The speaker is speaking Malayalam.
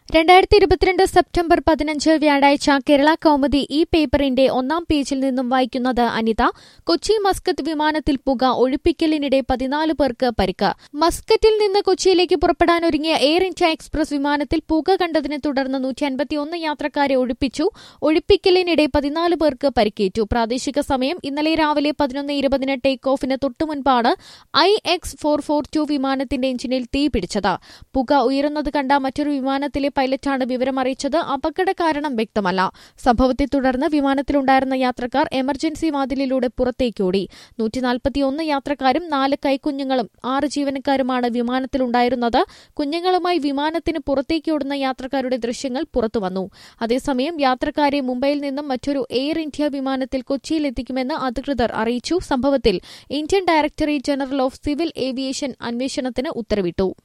2022 സെപ്റ്റംബർ 15 വ്യാഴാഴ്ച കേരള കൗമുദി ഈ പേപ്പറിന്റെ ഒന്നാം പേജിൽ നിന്നും വായിക്കുന്നത് അനിത. കൊച്ചി മസ്കത്ത് വിമാനത്തിൽ പുക ഒഴിപ്പിക്കലിനിടെ 14 പേർക്ക് പരിക്ക്. മസ്കറ്റിൽ നിന്ന് കൊച്ചിയിലേക്ക് പുറപ്പെടാനൊരുങ്ങിയ എയർ ഇന്ത്യ എക്സ്പ്രസ് വിമാനത്തിൽ പുക കണ്ടതിനെ തുടർന്ന് 151 യാത്രക്കാരെ ഒഴിപ്പിച്ചു. ഒഴിപ്പിക്കലിനിടെ 14 പേർക്ക് പരിക്കേറ്റു. പ്രാദേശിക സമയം ഇന്നലെ രാവിലെ 11:20 ടേക്ക് ഓഫിന് തൊട്ടുമുൻപാണ് IX442 വിമാനത്തിന്റെ എഞ്ചിനിൽ തീ പിടിച്ചത്. പുക ഉയരുന്നത് കണ്ട മറ്റൊരു വിമാനത്തിലെ പൈലറ്റാണ് വിവരമറിയിച്ചത്. അപകട കാരണം വ്യക്തമല്ല. സംഭവത്തെ തുടർന്ന് വിമാനത്തിലുണ്ടായിരുന്ന യാത്രക്കാർ എമർജൻസി വാതിലിലൂടെ പുറത്തേക്കോടി. 141 യാത്രക്കാരും 4 കൈക്കുഞ്ഞുങ്ങളും 6 ജീവനക്കാരുമാണ് വിമാനത്തിലുണ്ടായിരുന്നത്. കുഞ്ഞുങ്ങളുമായി വിമാനത്തിന് പുറത്തേക്കോടുന്ന യാത്രക്കാരുടെ ദൃശ്യങ്ങൾ പുറത്തുവന്നു. അതേസമയം യാത്രക്കാരെ മുംബൈയിൽ നിന്നും മറ്റൊരു എയർ ഇന്ത്യ വിമാനത്തിൽ കൊച്ചിയിലെത്തിക്കുമെന്ന് അധികൃതർ അറിയിച്ചു. സംഭവത്തിൽ Indian Directorate General of Civil Aviation അന്വേഷണത്തിന് ഉത്തരവിട്ടു.